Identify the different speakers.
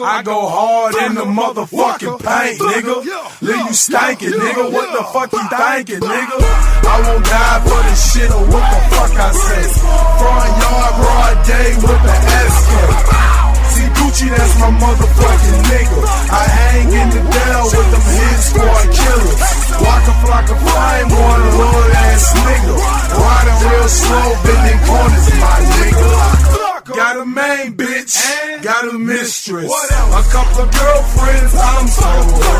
Speaker 1: I go hard in the motherfucking paint, nigga. Leave you stankin', nigga. What the fuck you thinkin', nigga? I won't die for this shit or what the fuck I say. Front yard, broad day with the SK. See Gucci, that's my motherfucking nigga. I hang in the Dell with them hit squad killers. Waka flocka flame, one hood ass nigga. Riding real slow, bending corners, my nigga. Got a main bitch, got a mistress, a couple of girlfriends, I'm so